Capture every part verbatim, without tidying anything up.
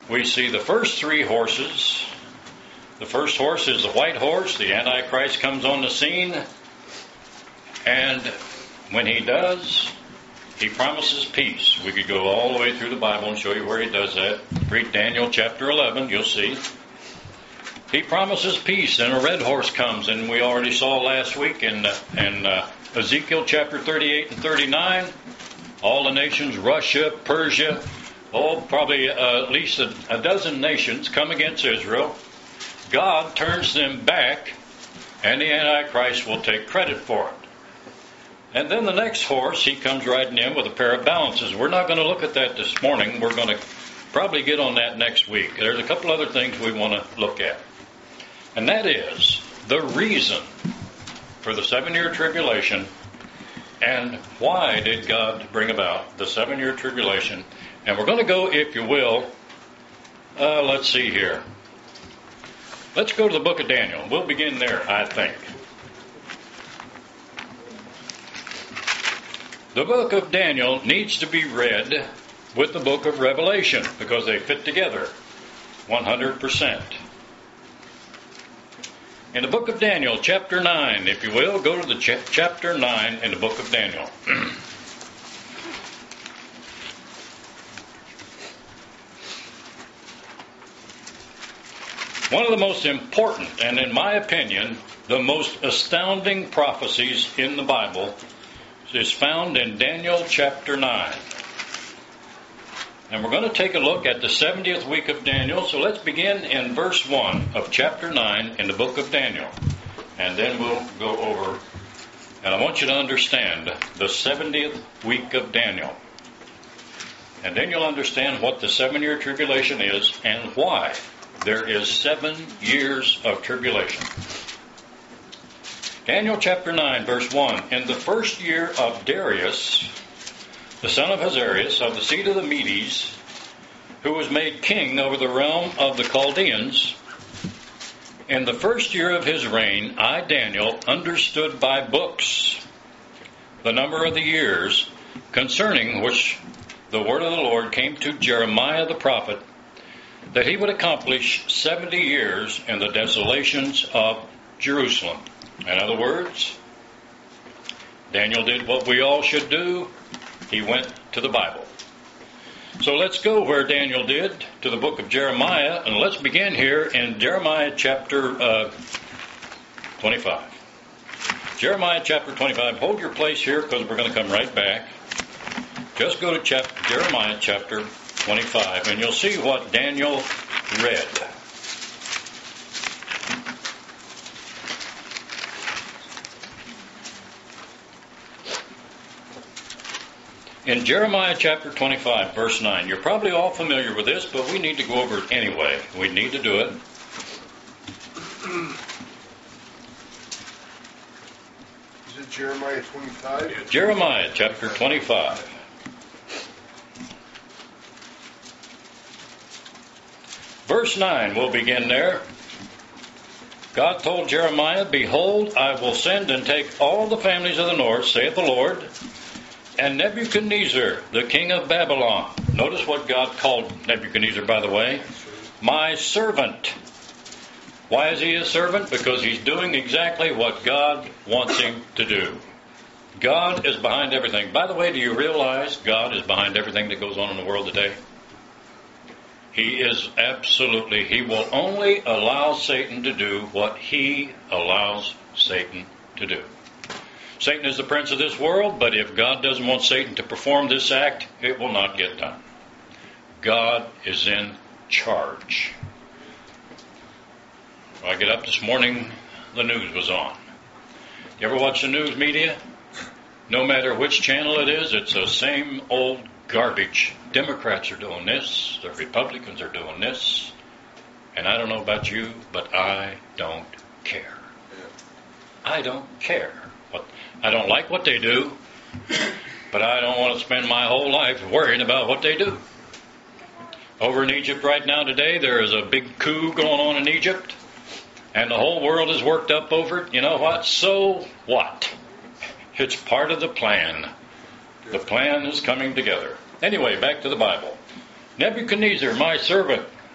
we see the first three horses. The first horse is the white horse. The Antichrist comes on the scene. And when he does, he promises peace. We could go all the way through the Bible and show you where he does that. Read Daniel chapter eleven, you'll see. He promises peace, and a red horse comes, and we already saw last week in, uh, in uh, Ezekiel chapter thirty-eight and thirty-nine, all the nations, Russia, Persia, oh, probably uh, at least a, a dozen nations come against Israel. God turns them back, and the Antichrist will take credit for it. And then the next horse, he comes riding in with a pair of balances. We're not going to look at that this morning. We're going to probably get on that next week. There's a couple other things we want to look at. And that is the reason for the seven-year tribulation and why did God bring about the seven-year tribulation. And we're going to go, if you will, uh, let's see here. Let's go to the book of Daniel. We'll begin there, I think. The book of Daniel needs to be read with the book of Revelation because they fit together one hundred percent. In the book of Daniel, chapter nine, if you will, go to the ch- chapter nine in the book of Daniel. One of the most important, and in my opinion, the most astounding prophecies in the Bible is found in Daniel chapter nine. And we're going to take a look at the seventieth week of Daniel. So let's begin in verse one of chapter nine in the book of Daniel. And then we'll go over, and I want you to understand the seventieth week of Daniel. And then you'll understand what the seven-year tribulation is and why there is seven years of tribulation. Daniel chapter nine, verse one. In the first year of Darius, the son of Ahasuerus, of the seed of the Medes, who was made king over the realm of the Chaldeans, in the first year of his reign, I, Daniel, understood by books the number of the years concerning which the word of the Lord came to Jeremiah the prophet, that he would accomplish seventy years in the desolations of Jerusalem. In other words, Daniel did what we all should do. He went to the Bible. So let's go where Daniel did, to the book of Jeremiah, and let's begin here in Jeremiah chapter uh, twenty-five. Jeremiah chapter twenty-five. Hold your place here because we're going to come right back. Just go to chapter, Jeremiah chapter twenty-five, and you'll see what Daniel read. In Jeremiah chapter twenty-five, verse nine, you're probably all familiar with this, but we need to go over it anyway. We need to do it. Is it Jeremiah twenty-five? Jeremiah chapter twenty-five. Verse nine, we'll begin there. God told Jeremiah, "Behold, I will send and take all the families of the north, saith the Lord, and Nebuchadnezzar, the king of Babylon." Notice what God called Nebuchadnezzar, by the way. "My servant." Why is he a servant? Because he's doing exactly what God wants him to do. God is behind everything. By the way, do you realize God is behind everything that goes on in the world today? He is absolutely, he will only allow Satan to do what he allows Satan to do. Satan is the prince of this world, but if God doesn't want Satan to perform this act, it will not get done. God is in charge. When I get up this morning, the news was on. You ever watch the news media? No matter which channel it is, it's the same old garbage. Democrats are doing this, the Republicans are doing this, and I don't know about you, but I don't care. I don't care. What, I don't like what they do, but I don't want to spend my whole life worrying about what they do. Over in Egypt right now today, there is a big coup going on in Egypt, and the whole world is worked up over it. You know what? So what? It's part of the plan. The plan is coming together. Anyway, back to the Bible. Nebuchadnezzar, my servant,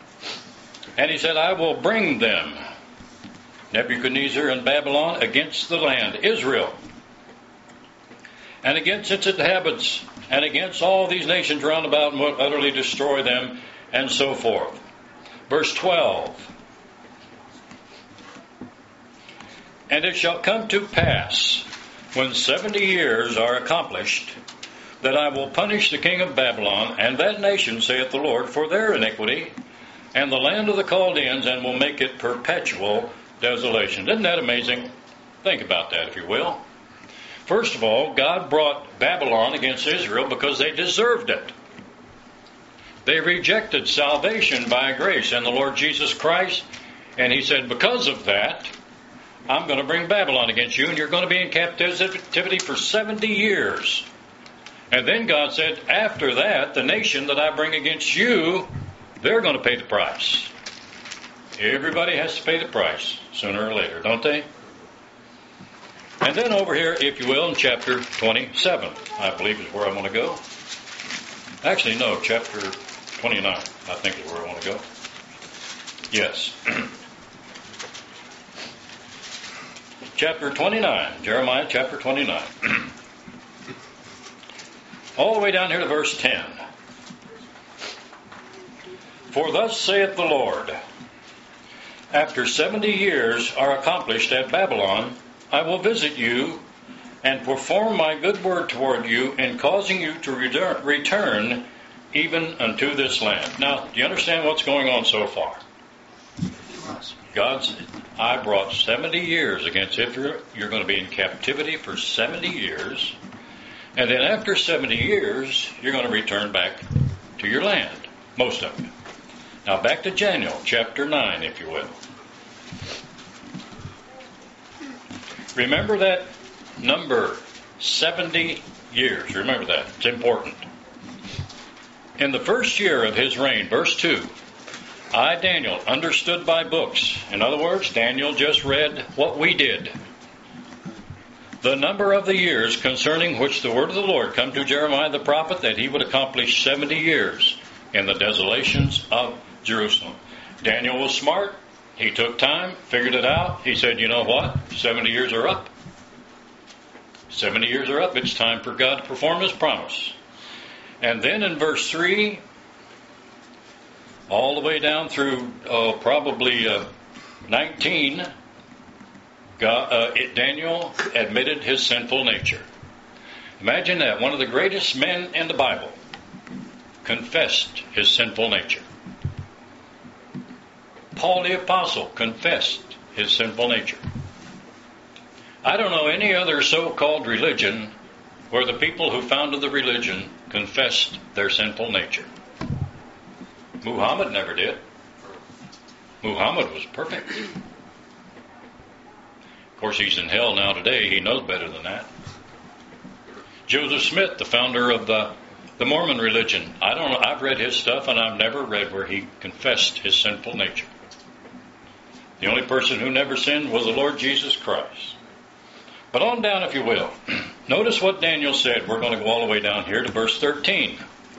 And he said, I will bring them, Nebuchadnezzar and Babylon, against the land, Israel, and against its inhabitants, and against all these nations round about, and will utterly destroy them, and so forth. Verse twelve. And it shall come to pass, when seventy years are accomplished, that I will punish the king of Babylon and that nation, saith the Lord, for their iniquity, and the land of the Chaldeans, and will make it perpetual desolation. Isn't that amazing? Think about that, if you will. First of all, God brought Babylon against Israel because they deserved it. They rejected salvation by grace in the Lord Jesus Christ, and he said, because of that, I'm going to bring Babylon against you, and you're going to be in captivity for seventy years. And then God said, after that, the nation that I bring against you, they're going to pay the price. Everybody has to pay the price sooner or later, don't they? And then over here, if you will, in chapter twenty-seven, I believe is where I want to go. Actually, no, chapter twenty-nine, I think is where I want to go. Yes. Chapter twenty-nine, Jeremiah chapter twenty-nine. All the way down here to verse ten. For thus saith the Lord, after seventy years are accomplished at Babylon, I will visit you and perform my good word toward you in causing you to return even unto this land. Now, do you understand what's going on so far? God's, I brought seventy years against Israel. You're going to be in captivity for seventy years. And then after seventy years, you're going to return back to your land. Most of it. Now back to Daniel chapter nine, if you will. Remember that number, seventy years. Remember that. It's important. In the first year of his reign, verse two, I, Daniel, understood by books. In other words, Daniel just read what we did. The number of the years concerning which the word of the Lord come to Jeremiah the prophet, that he would accomplish seventy years in the desolations of Jerusalem. Daniel was smart. He took time, figured it out. He said, you know what? seventy years are up. seventy years are up. It's time for God to perform his promise. And then in verse three, all the way down through uh, probably uh, nineteen, God, uh, it, Daniel admitted his sinful nature. Imagine that. One of the greatest men in the Bible confessed his sinful nature. Paul the Apostle confessed his sinful nature. I don't know any other so-called religion where the people who founded the religion confessed their sinful nature. Muhammad never did. Muhammad was perfect. Of course, he's in hell now today. He knows better than that. Joseph Smith, the founder of the, the Mormon religion, I don't know. I've read his stuff, and I've never read where he confessed his sinful nature. The only person who never sinned was the Lord Jesus Christ. But on down, if you will. Notice what Daniel said. We're going to go all the way down here to verse thirteen.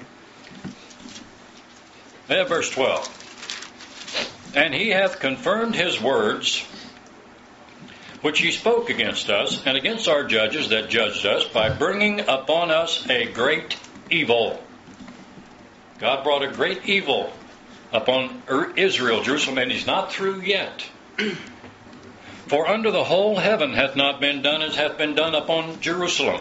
And verse twelve. And he hath confirmed his words, which he spoke against us, and against our judges that judged us, by bringing upon us a great evil. God brought a great evil upon Israel, Jerusalem, and he's not through yet. For under the whole heaven hath not been done as hath been done upon Jerusalem.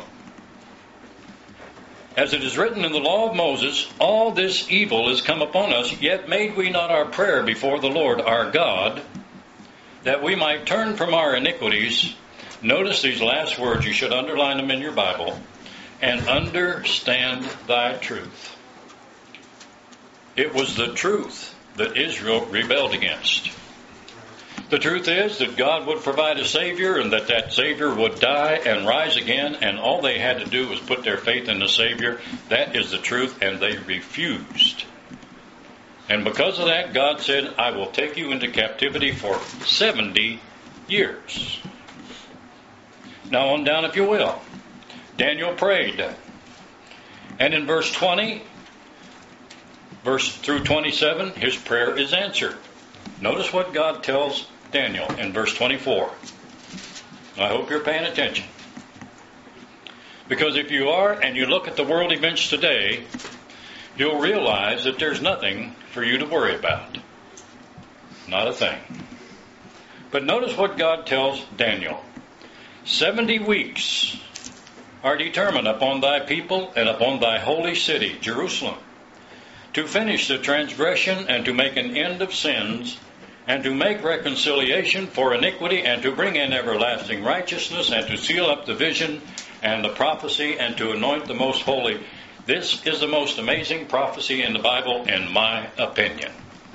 As it is written in the law of Moses, all this evil is come upon us, yet made we not our prayer before the Lord our God, that we might turn from our iniquities. Notice these last words, you should underline them in your Bible, and understand thy truth. It was the truth that Israel rebelled against. The truth is that God would provide a Savior, and that that Savior would die and rise again, and all they had to do was put their faith in the Savior. That is the truth, and they refused. And because of that, God said, I will take you into captivity for seventy years. Now on down, if you will. Daniel prayed. And in verse twenty, verse through twenty-seven, his prayer is answered. Notice what God tells Daniel in verse twenty-four. I hope you're paying attention. Because if you are, and you look at the world events today, you'll realize that there's nothing for you to worry about. Not a thing. But notice what God tells Daniel. Seventy weeks are determined upon thy people and upon thy holy city, Jerusalem, to finish the transgression and to make an end of sins, and to make reconciliation for iniquity, and to bring in everlasting righteousness, and to seal up the vision and the prophecy, and to anoint the most holy. This is the most amazing prophecy in the Bible, in my opinion.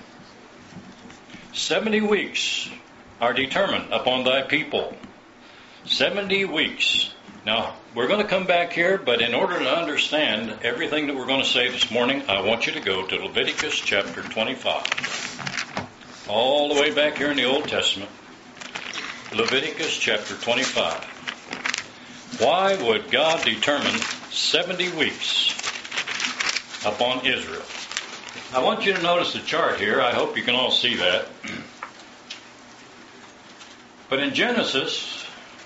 Seventy weeks are determined upon thy people. Seventy weeks. Now, we're going to come back here, but in order to understand everything that we're going to say this morning, I want you to go to Leviticus chapter twenty-five. All the way back here in the Old Testament. Leviticus chapter twenty-five. Why would God determine seventy weeks upon Israel? I want you to notice the chart here. I hope you can all see that. But in Genesis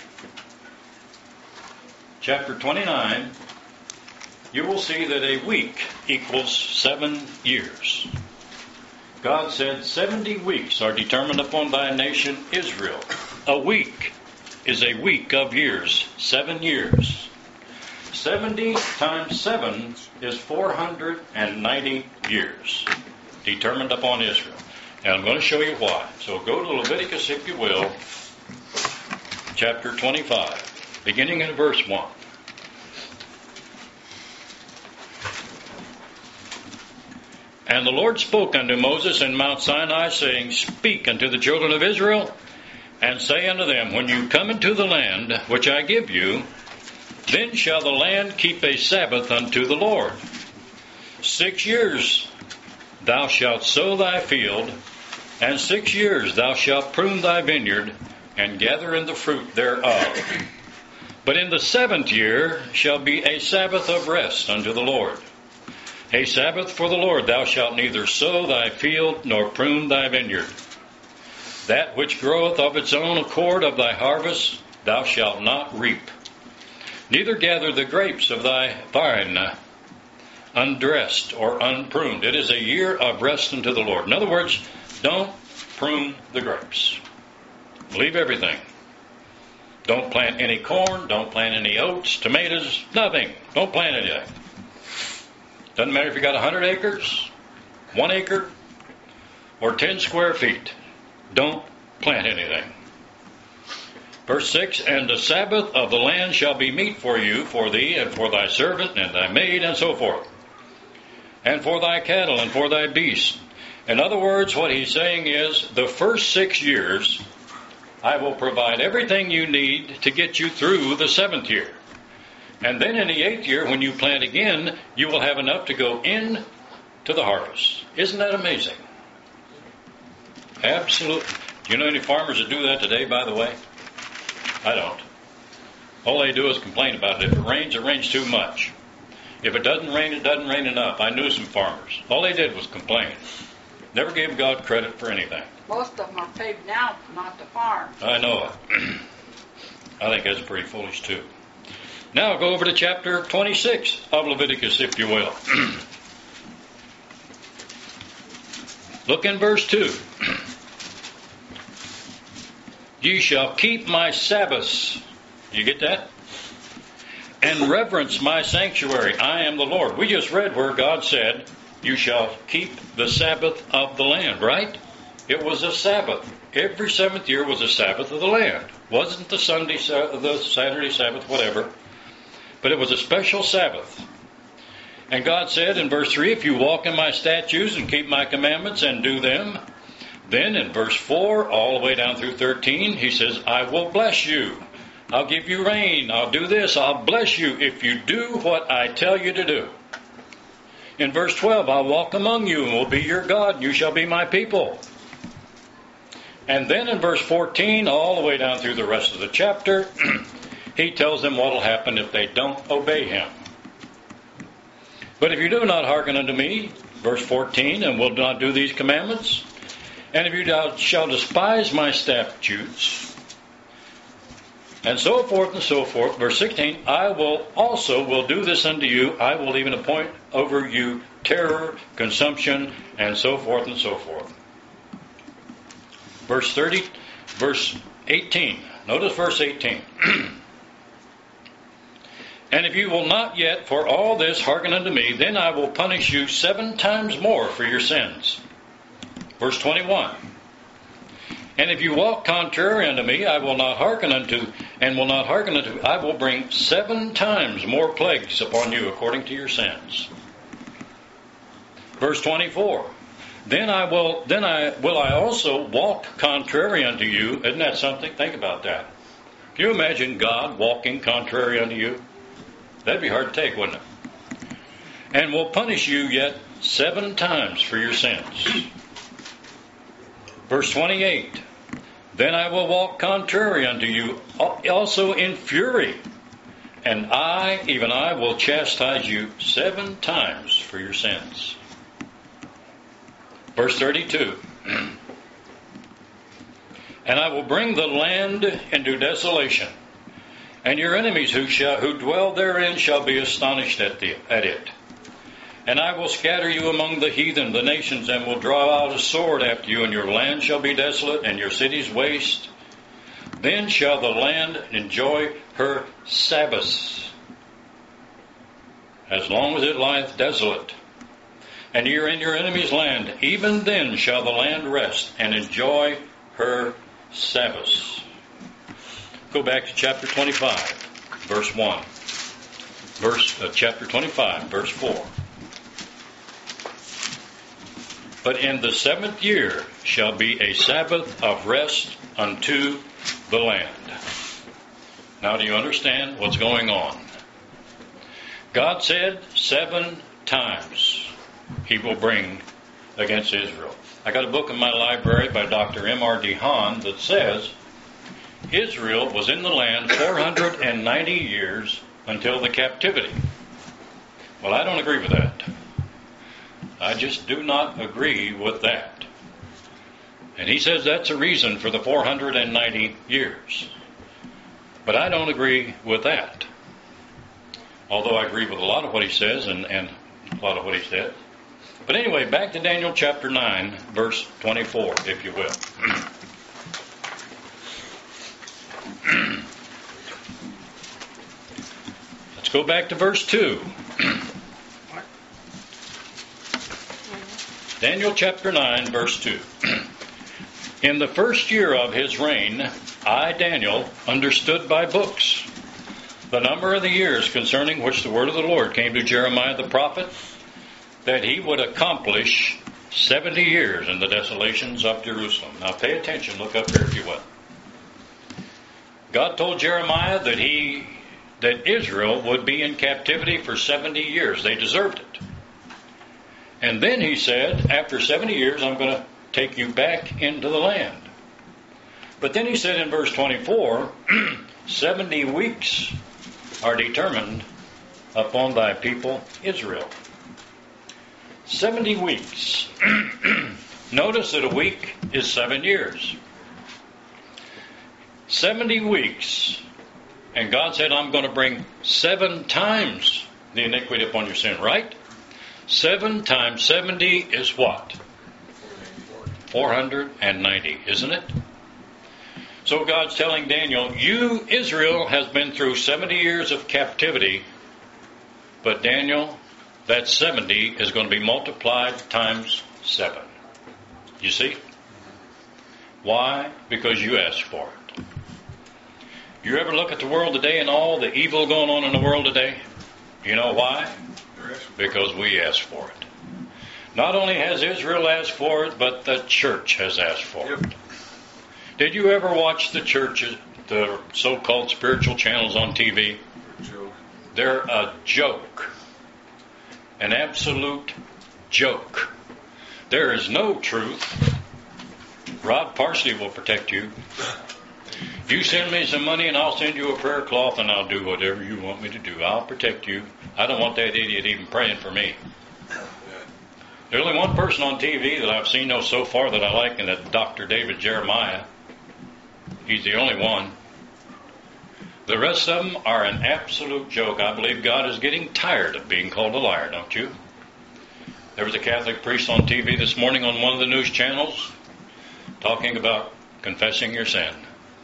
chapter twenty-nine, you will see that a week equals seven years. God said seventy weeks are determined upon thy nation Israel. A week is a week of years, seven years. seventy times seven is four hundred ninety years determined upon Israel. And I'm going to show you why. So go to Leviticus, if you will, chapter twenty-five, beginning in verse one. And the Lord spoke unto Moses in Mount Sinai, saying, Speak unto the children of Israel, and say unto them, When you come into the land which I give you, then shall the land keep a Sabbath unto the Lord. Six years thou shalt sow thy field, and six years thou shalt prune thy vineyard, and gather in the fruit thereof. But in the seventh year shall be a Sabbath of rest unto the Lord. A Sabbath for the Lord, thou shalt neither sow thy field, nor prune thy vineyard. That which groweth of its own accord of thy harvest, thou shalt not reap. Neither gather the grapes of thy vine undressed or unpruned. It is a year of rest unto the Lord. In other words, don't prune the grapes. Leave everything. Don't plant any corn, don't plant any oats, tomatoes, nothing. Don't plant anything. Doesn't matter if you got one hundred acres, one acre, or ten square feet. Don't plant anything. Verse six, And the Sabbath of the land shall be meat for you, for thee, and for thy servant, and thy maid, and so forth, and for thy cattle, and for thy beasts. In other words, what he's saying is, the first six years, I will provide everything you need to get you through the seventh year. And then in the eighth year, when you plant again, you will have enough to go in to the harvest. Isn't that amazing? Absolutely. Do you know any farmers that do that today, by the way? I don't. All they do is complain about it. If it rains, it rains too much. If it doesn't rain, it doesn't rain enough. I knew some farmers. All they did was complain. Never gave God credit for anything. Most of them are paid now not to farm. I know it. I think that's pretty foolish too. Now go over to chapter twenty-six of Leviticus, if you will. Look in verse two. Ye shall keep my Sabbaths. You get that? And reverence my sanctuary. I am the Lord. We just read where God said, you shall keep the Sabbath of the land, right? It was a Sabbath. Every seventh year was a Sabbath of the land. Wasn't the Sunday, the Saturday Sabbath, whatever. But it was a special Sabbath. And God said in verse three, if you walk in my statutes and keep my commandments and do them, then in verse four, all the way down through thirteen, he says, I will bless you. I'll give you rain. I'll do this. I'll bless you if you do what I tell you to do. In verse twelve, I'll walk among you and will be your God, and you shall be my people. And then in verse fourteen, all the way down through the rest of the chapter, he tells them what will happen if they don't obey him. But if you do not hearken unto me, verse fourteen, and will not do these commandments, And if you shall despise my statutes, and so forth and so forth. Verse sixteen, I will also will do this unto you. I will even appoint over you terror, consumption, and so forth and so forth. Verse thirty, verse eighteen. Notice verse eighteen. And if you will not yet for all this hearken unto me, then I will punish you seven times more for your sins. Verse twenty-one. And if you walk contrary unto me, I will not hearken unto, and will not hearken unto, I will bring seven times more plagues upon you according to your sins. Verse twenty-four. Then I will, then I will I also walk contrary unto you. Isn't that something? Think about that. Can you imagine God walking contrary unto you? That'd be hard to take, wouldn't it? And will punish you yet seven times for your sins. Verse twenty-eight. Then I will walk contrary unto you also in fury, and I, even I, will chastise you seven times for your sins. Verse thirty-two. And I will bring the land into desolation, and your enemies who shall who dwell therein shall be astonished at the at it. And I will scatter you among the heathen, the nations, and will draw out a sword after you, and your land shall be desolate, and your cities waste. Then shall the land enjoy her Sabbaths, as long as it lieth desolate. And ye are in your enemy's land, even then shall the land rest, and enjoy her Sabbaths. Go back to chapter twenty-five, verse one. Verse uh, chapter twenty-five, verse four. But in the seventh year shall be a Sabbath of rest unto the land. Now do you understand what's going on? God said seven times he will bring against Israel. I got a book in my library by Doctor M R DeHaan that says Israel was in the land four hundred ninety years until the captivity. Well, I don't agree with that. I just do not agree with that. And he says that's a reason for the four hundred ninety years. But I don't agree with that. Although I agree with a lot of what he says and, and a lot of what he said. But anyway, back to Daniel chapter nine, verse twenty-four, if you will. Let's go back to verse two. Daniel chapter nine, verse two. In the first year of his reign, I, Daniel, understood by books the number of the years concerning which the word of the Lord came to Jeremiah the prophet, that he would accomplish seventy years in the desolations of Jerusalem. Now pay attention, look up here if you will. God told Jeremiah that he that Israel would be in captivity for seventy years. They deserved it. And then he said, after seventy years, I'm going to take you back into the land. But then he said in verse twenty-four, seventy weeks are determined upon thy people Israel. seventy weeks. Notice that a week is seven years. seventy weeks. And God said, I'm going to bring seven times the iniquity upon your sin, right? Seven times seventy is what? four hundred ninety, isn't it? So God's telling Daniel, you, Israel, has been through seventy years of captivity, but Daniel, that seventy is going to be multiplied times seven. You see? Why? Because you asked for it. You ever look at the world today and all the evil going on in the world today? You know why? Because we asked for it. Not only has Israel asked for it, but the church has asked for it. Did you ever watch the churches, the so-called spiritual channels on T V? They're a joke. An absolute joke. There is no truth. Rod Parsley will protect you. You send me some money and I'll send you a prayer cloth and I'll do whatever you want me to do. I'll protect you. I don't want that idiot even praying for me. There's only one person on T V that I've seen know so far that I like, and that's Doctor David Jeremiah. He's the only one. The rest of them are an absolute joke. I believe God is getting tired of being called a liar, don't you? There was a Catholic priest on T V this morning on one of the news channels talking about confessing your sin.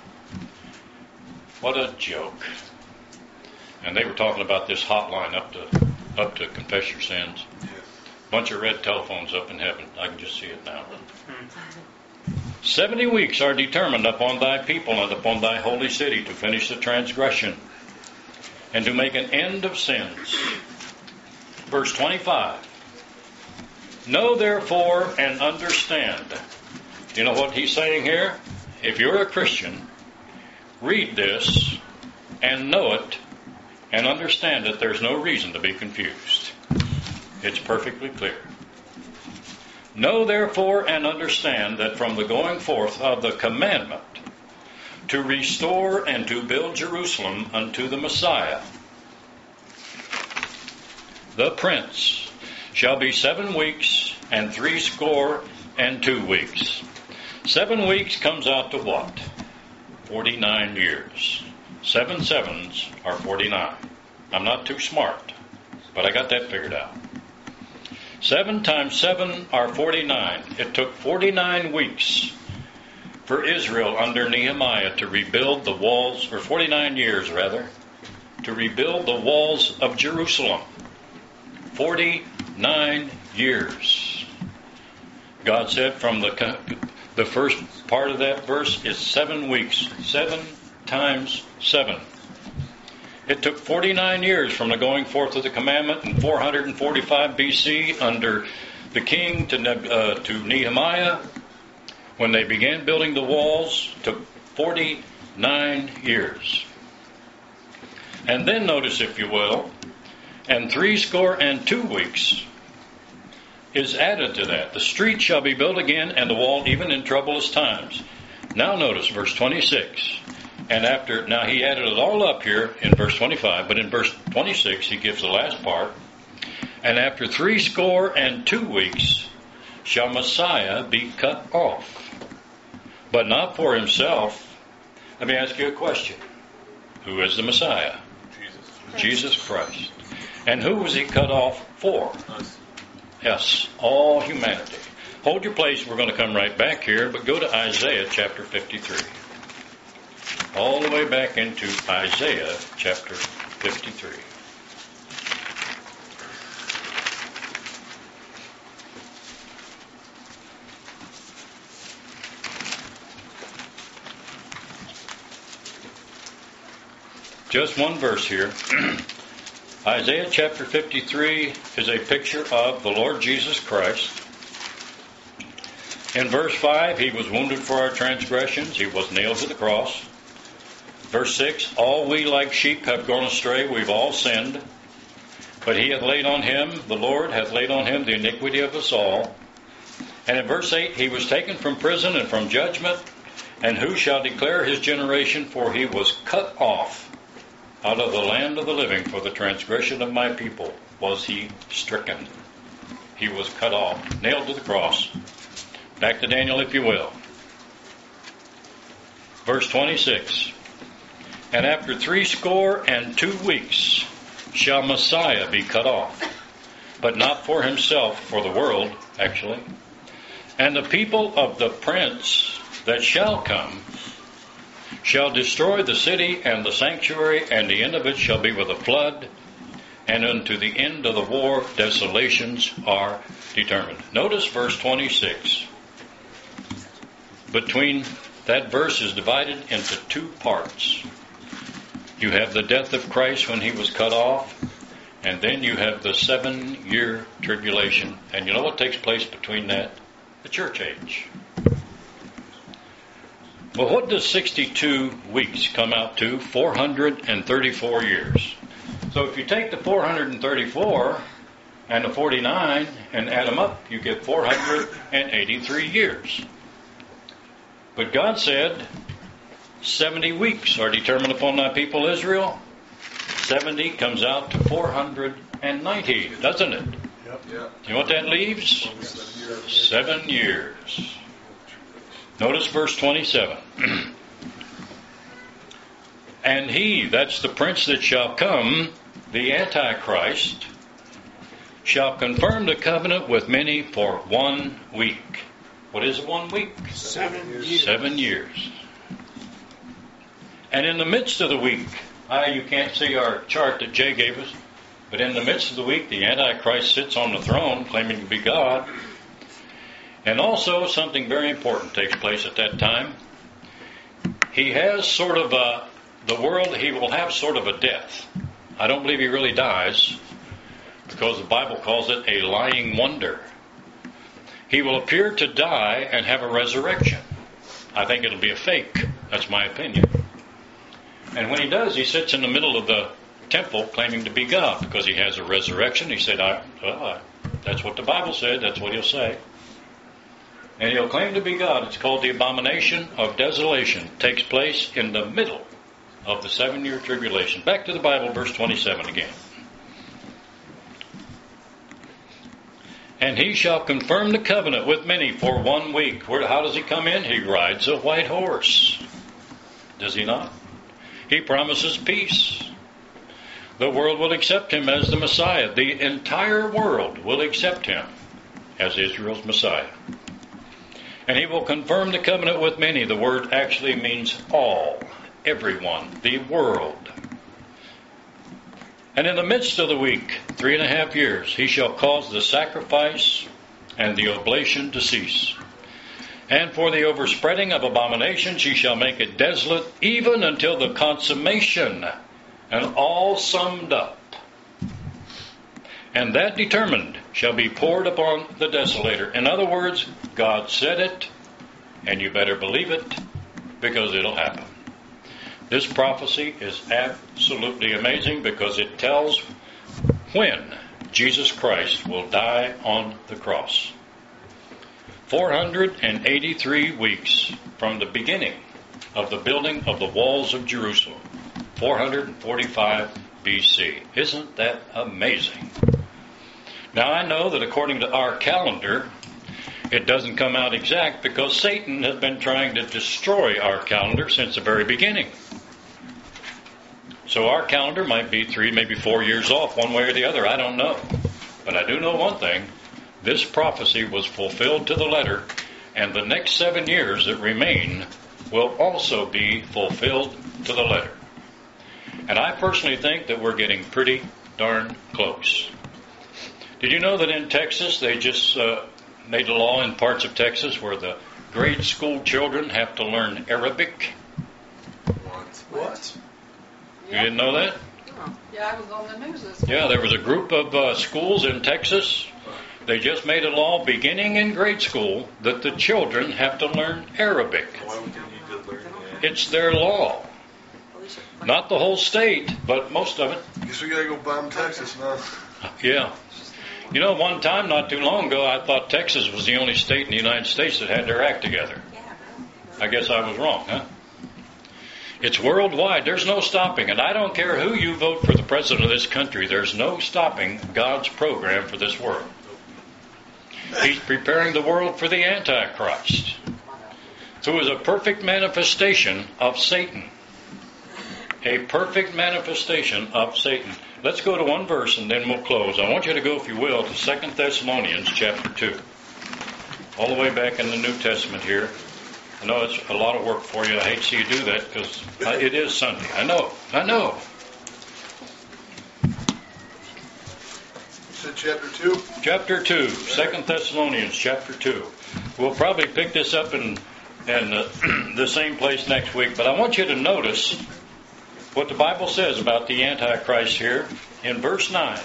What a joke. And they were talking about this hotline up to up to confess your sins. Bunch of red telephones up in heaven. I can just see it now. Seventy weeks are determined upon thy people and upon thy holy city to finish the transgression and to make an end of sins. Verse twenty-five. Know therefore and understand. You know what he's saying here? If you're a Christian, read this and know it and understand it. There's no reason to be confused. It's perfectly clear. Know therefore and understand that from the going forth of the commandment to restore and to build Jerusalem unto the Messiah, the Prince, shall be seven weeks and three score and two weeks. Seven weeks comes out to what? Forty-nine years. Seven sevens are forty-nine. I'm not too smart, but I got that figured out. Seven times seven are forty-nine. It took forty-nine weeks for Israel under Nehemiah to rebuild the walls, or forty-nine years rather, to rebuild the walls of Jerusalem. forty-nine years. God said from the the first part of that verse is seven weeks. Seven times seven. It took forty-nine years from the going forth of the commandment in four forty-five B C under the king to, uh, to Nehemiah. When they began building the walls, it took forty-nine years. And then notice, if you will, and three score and two weeks is added to that. The street shall be built again, and the wall even in troublous times. Now notice verse twenty-six. And after, now he added it all up here in verse twenty-five, but in verse twenty-six he gives the last part. And after three score and two weeks shall Messiah be cut off, but not for himself. Let me ask you a question. Who is the Messiah? Jesus. Jesus Christ. And who was he cut off for? Us. Yes, all humanity. Hold your place. We're going to come right back here, but go to Isaiah chapter fifty-three. All the way back into Isaiah chapter fifty-three. Just one verse here. Isaiah chapter fifty-three is a picture of the Lord Jesus Christ. In verse five, he was wounded for our transgressions. He was nailed to the cross. Verse six, all we like sheep have gone astray. We've all sinned. But he hath laid on him, the Lord hath laid on him the iniquity of us all. And in verse eight, he was taken from prison and from judgment. And who shall declare his generation? For he was cut off out of the land of the living. For the transgression of my people was he stricken. He was cut off, nailed to the cross. Back to Daniel, if you will. Verse twenty-six. And after three score and two weeks shall Messiah be cut off, but not for himself, for the world, actually. And the people of the prince that shall come shall destroy the city and the sanctuary, and the end of it shall be with a flood, and unto the end of the war desolations are determined. Notice verse twenty-six. Between that verse is divided into two parts. You have the death of Christ when he was cut off, and then you have the seven-year tribulation. And you know what takes place between that? The church age. Well, what does sixty-two weeks come out to? four hundred thirty-four years. So if you take the four hundred thirty-four and the forty-nine and add them up, you get four hundred eighty-three years. But God said, seventy weeks are determined upon thy people Israel. seventy comes out to four hundred ninety, doesn't it? Yep. You know what that leaves? Seven years. Notice verse twenty-seven. And he, that's the prince that shall come, the Antichrist, shall confirm the covenant with many for one week. What is one week? Seven years. Seven years. And in the midst of the week, I, you can't see our chart that Jay gave us, but in the midst of the week, the Antichrist sits on the throne, claiming to be God. And also, something very important takes place at that time. He has sort of a, the world, he will have sort of a death. I don't believe he really dies, because the Bible calls it a lying wonder. He will appear to die and have a resurrection. I think it'll be a fake. That's my opinion. And when he does, he sits in the middle of the temple claiming to be God, because he has a resurrection. He said, I, well, I, that's what the Bible said. That's what he'll say. And he'll claim to be God. It's called the abomination of desolation. It takes place in the middle of the seven-year tribulation. Back to the Bible, verse twenty-seven again. And he shall confirm the covenant with many for one week. Where, how does he come in? He rides a white horse. Does he not? He promises peace. The world will accept him as the Messiah. The entire world will accept him as Israel's Messiah. And he will confirm the covenant with many. The word actually means all, everyone, the world. And in the midst of the week, three and a half years, he shall cause the sacrifice and the oblation to cease. And for the overspreading of abominations he shall make it desolate, even until the consummation, and all summed up. And that determined shall be poured upon the desolator. In other words, God said it, and you better believe it, because it'll happen. This prophecy is absolutely amazing, because it tells when Jesus Christ will die on the cross. four hundred eighty-three weeks from the beginning of the building of the walls of Jerusalem. four hundred forty-five B C. Isn't that amazing? Now I know that according to our calendar, it doesn't come out exact, because Satan has been trying to destroy our calendar since the very beginning. So our calendar might be three, maybe four years off, one way or the other. I don't know. But I do know one thing. This prophecy was fulfilled to the letter, and the next seven years that remain will also be fulfilled to the letter. And I personally think that we're getting pretty darn close. Did you know that in Texas they just uh, made a law in parts of Texas where the grade school children have to learn Arabic? What? You didn't know that? Oh, yeah, I was on the news this Yeah, there was a group of uh, schools in Texas. They just made a law beginning in grade school that the children have to learn Arabic. Why would they need to learn that? It's their law. Not the whole state, but most of it. Guess we gotta go bomb Texas now. Yeah. You know, one time not too long ago, I thought Texas was the only state in the United States that had their act together. I guess I was wrong, huh? It's worldwide. There's no stopping. And I don't care who you vote for the president of this country. There's no stopping God's program for this world. He's preparing the world for the Antichrist, who is a perfect manifestation of Satan. A perfect manifestation of Satan. Let's go to one verse and then we'll close. I want you to go, if you will, to Second Thessalonians chapter two. All the way back in the New Testament here. I know it's a lot of work for you. I hate to see you do that, because it is Sunday. I know. I know. You said chapter two? Chapter two. Second Thessalonians chapter two. We'll probably pick this up in, in uh, the same place next week, but I want you to notice what the Bible says about the Antichrist here in verse nine.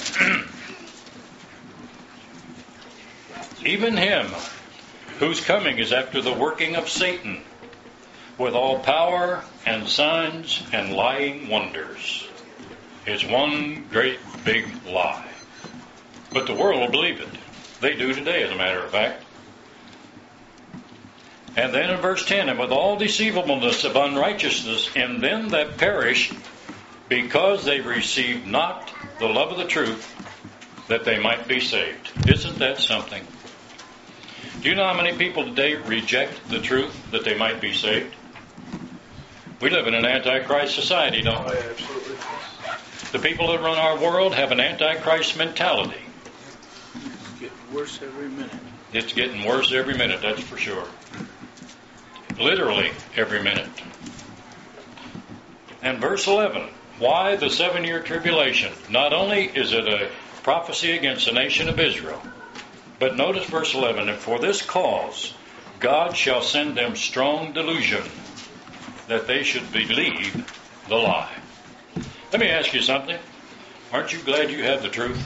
Even him whose coming is after the working of Satan, with all power and signs and lying wonders. It's one great big lie. But the world will believe it. They do today, as a matter of fact. And then in verse ten, and with all deceivableness of unrighteousness in them that perish, because they received not the love of the truth, that they might be saved. Isn't that something? Do you know how many people today reject the truth that they might be saved? We live in an Antichrist society, don't Oh, we? yeah, absolutely. The people that run our world have an Antichrist mentality. It's getting worse every minute. It's getting worse every minute, that's for sure. Literally every minute. And verse eleven, why the seven-year tribulation? Not only is it a prophecy against the nation of Israel, but notice verse eleven, and for this cause God shall send them strong delusion, that they should believe the lie. Let me ask you something. Aren't you glad you have the truth?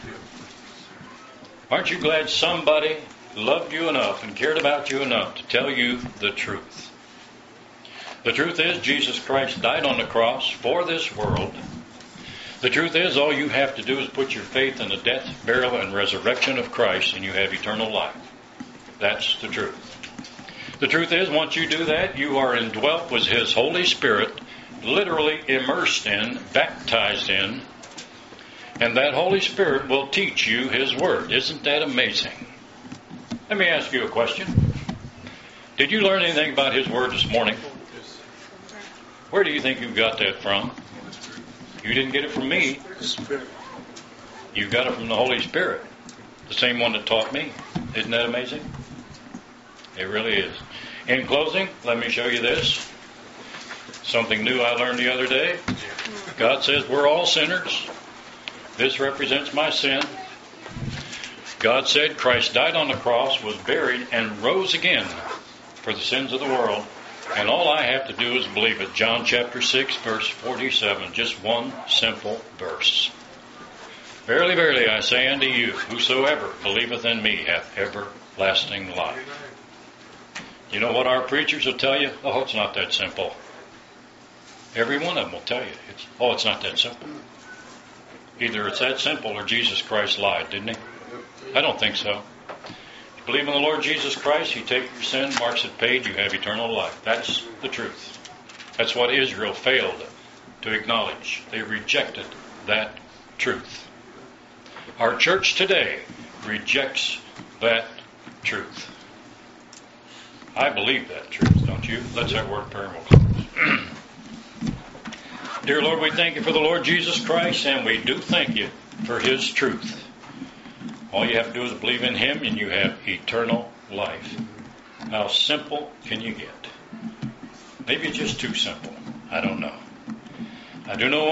Aren't you glad somebody loved you enough and cared about you enough to tell you the truth? The truth is Jesus Christ died on the cross for this world. The truth is all you have to do is put your faith in the death, burial, and resurrection of Christ and you have eternal life. That's the truth. The truth is once you do that, you are indwelt with His Holy Spirit, literally immersed in, baptized in, and that Holy Spirit will teach you His Word. Isn't that amazing? Let me ask you a question. Did you learn anything about His Word this morning? Where do you think you got that from? You didn't get it from me. Spirit. You got it from the Holy Spirit, the same one that taught me. Isn't that amazing? It really is. In closing, let me show you this. Something new I learned the other day. God says we're all sinners. This represents my sin. God said Christ died on the cross, was buried, and rose again for the sins of the world. And all I have to do is believe it. John chapter six, verse forty-seven. Just one simple verse. Verily, verily, I say unto you, whosoever believeth in me hath everlasting life. You know what our preachers will tell you? Oh, it's not that simple. Every one of them will tell you, it's, oh, it's not that simple. Either it's that simple or Jesus Christ lied, didn't He? I don't think so. If you believe in the Lord Jesus Christ, He takes your sin, marks it paid, you have eternal life. That's the truth. That's what Israel failed to acknowledge. They rejected that truth. Our church today rejects that truth. I believe that truth, don't you? Let's have a word of prayer and we'll close. Dear Lord, we thank You for the Lord Jesus Christ, and we do thank You for His truth. All you have to do is believe in Him and you have eternal life. How simple can you get? Maybe it's just too simple. I don't know. I do know